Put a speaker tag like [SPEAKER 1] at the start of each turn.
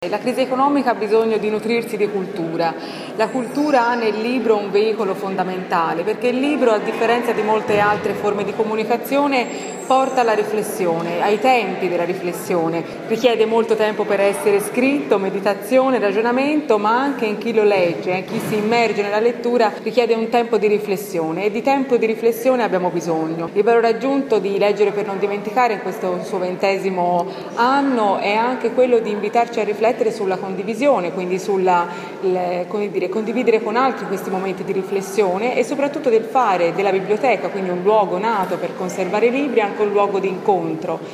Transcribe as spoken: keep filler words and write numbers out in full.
[SPEAKER 1] La crisi economica ha bisogno di nutrirsi di cultura. La cultura ha nel libro un veicolo fondamentale, perché il libro, a differenza di molte altre forme di comunicazione, porta alla riflessione, ai tempi della riflessione. Richiede molto tempo per essere scritto, meditazione, ragionamento, ma anche in chi lo legge, eh, chi si immerge nella lettura, richiede un tempo di riflessione e di tempo di riflessione abbiamo bisogno. Il valore aggiunto di Leggere per non dimenticare in questo suo ventesimo anno è anche quello di invitarci a riflettere sulla condivisione, quindi sulla il, come dire, condividere con altri questi momenti di riflessione e soprattutto del fare della biblioteca, quindi un luogo nato per conservare libri, anche un luogo di incontro.